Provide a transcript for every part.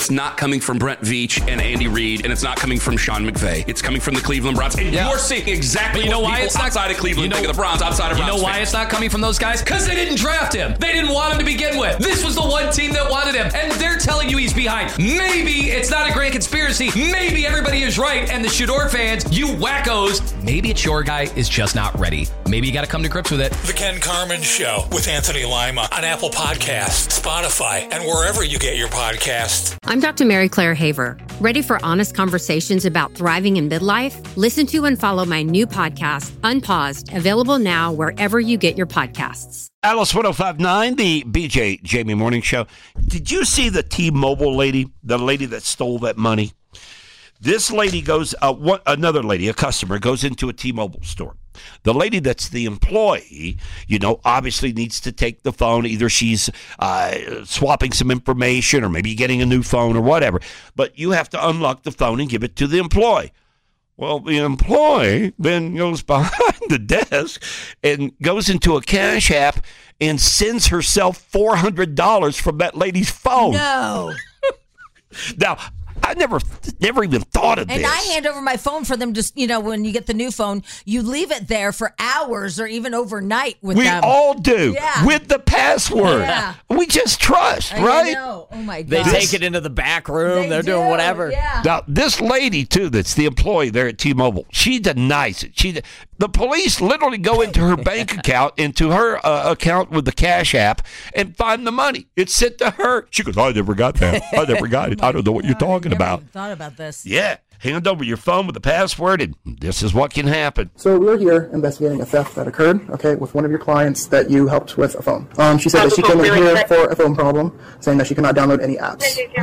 It's not coming from Brent Veach and Andy Reid, and it's not coming from Sean McVay. It's coming from the Cleveland Browns. And you're seeing exactly what people outside of Cleveland think of the Browns, outside of Browns. You know why it's not coming from those guys? Because they didn't draft him. They didn't want him to begin with. This was the one team that wanted him, and they're telling you he's behind. Maybe it's not a grand conspiracy. Maybe everybody is right, and the Shador fans, you wackos, maybe it's your guy is just not ready. Maybe you got to come to grips with it. The Ken Carman Show with Anthony Lima on Apple Podcasts, Spotify, and wherever you get your podcasts. I'm Dr. Mary Claire Haver. Ready for honest conversations about thriving in midlife? Listen to and follow my new podcast, Unpaused, available now wherever you get your podcasts. Alice 105.9, the BJ Jamie Morning Show. Did you see the T-Mobile lady, the lady that stole that money? This lady goes, another lady, a customer, goes into a T-Mobile store. The lady that's the employee, obviously needs to take the phone. Either she's swapping some information or maybe getting a new phone or whatever. But you have to unlock the phone and give it to the employee. Well, the employee then goes behind the desk and goes into a Cash App and sends herself $400 from that lady's phone. No. Now, I never even thought of this. And I hand over my phone for them just, when you get the new phone, you leave it there for hours or even overnight with them. We all do. Yeah. With the password. Yeah. We just trust, right? I know. Oh, my God. They take it into the back room. They're doing whatever. Yeah. Now, this lady, too, that's the employee there at T-Mobile, she denies it. The police literally go into her bank account, into her account with the Cash App, and find the money. It's sent to her. She goes, I never got that. I never got it. I don't know what you're talking about. I never even thought about this. Yeah. Hand over your phone with the password, and this is what can happen. So we're here investigating a theft that occurred, with one of your clients that you helped with a phone. She said that she came in here for a phone problem, saying that she cannot download any apps.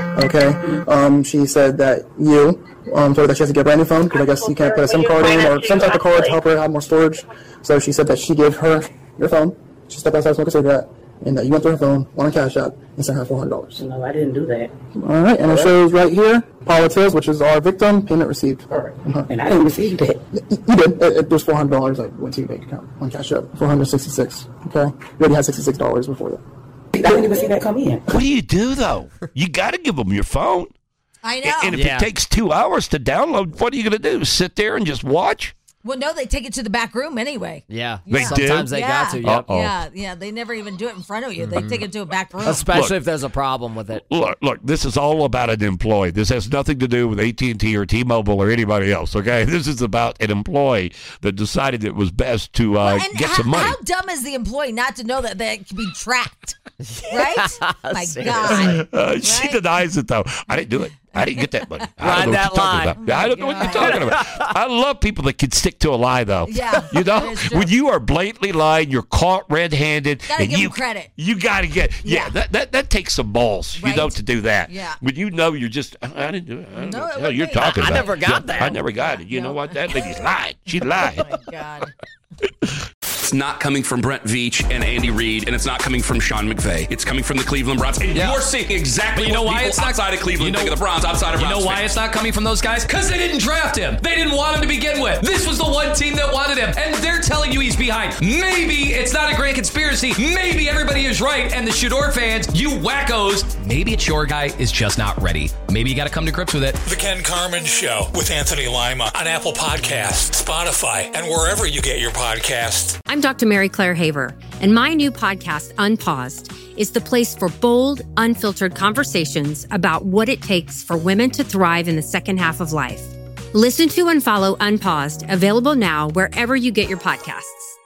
Okay. She said that you told her that she has to get a brand new phone because I guess you can't put a SIM card in or some type of card to help her have more storage. So she said that she gave her your phone. She stepped outside to smoke a cigarette, and that you went through her phone, won a Cash App, and sent her $400. No, I didn't do that. All right, and it shows right here, Paula Tills, which is our victim, payment received. All right. And I didn't receive that. You did. It was $400 that went to your bank account on Cash App. $466. Okay, you already had $66 before that. I didn't even see that come in. What do you do, though? You got to give them your phone. I know. And if it takes 2 hours to download, what are you going to do? Sit there and just watch? Well, no, they take it to the back room anyway. Yeah. They Sometimes do? they got to. Yep. Yeah. They never even do it in front of you. They take it to a back room. Especially if there's a problem with it. Look, this is all about an employee. This has nothing to do with AT&T or T-Mobile or anybody else, okay? This is about an employee that decided it was best to get some money. How dumb is the employee not to know that they can be tracked? Right? My God. She denies it, though. I didn't do it. I didn't get that money. I don't know what you're talking about. I don't know what you're talking about. I love people that can stick to a lie, though. Yeah. When you are blatantly lying, you're caught red-handed. Gotta give them credit. You got to get, that takes some balls, to do that. Yeah. When you're just, I didn't do it. I don't know what the hell you're me. talking about. I never got that. I never got it. You know what? That lady's lied. She lied. Oh, my God. It's not coming from Brent Veach and Andy Reid, and it's not coming from Sean McVay. It's coming from the Cleveland Browns. And you're seeing exactly what people outside of Cleveland think of the Browns, outside of Browns. You know why it's not coming from those guys? Because they didn't draft him. They didn't want him to begin with. This was the one team that wanted him, and they're telling you he's behind. Maybe it's not a grand conspiracy. Maybe everybody is right, and the Shador fans, you wackos, maybe it's your guy is just not ready. Maybe you got to come to grips with it. The Ken Carman Show with Anthony Lima on Apple Podcasts, Spotify, and wherever you get your podcasts. I'm Dr. Mary Claire Haver, and my new podcast, Unpaused, is the place for bold, unfiltered conversations about what it takes for women to thrive in the second half of life. Listen to and follow Unpaused, available now wherever you get your podcasts.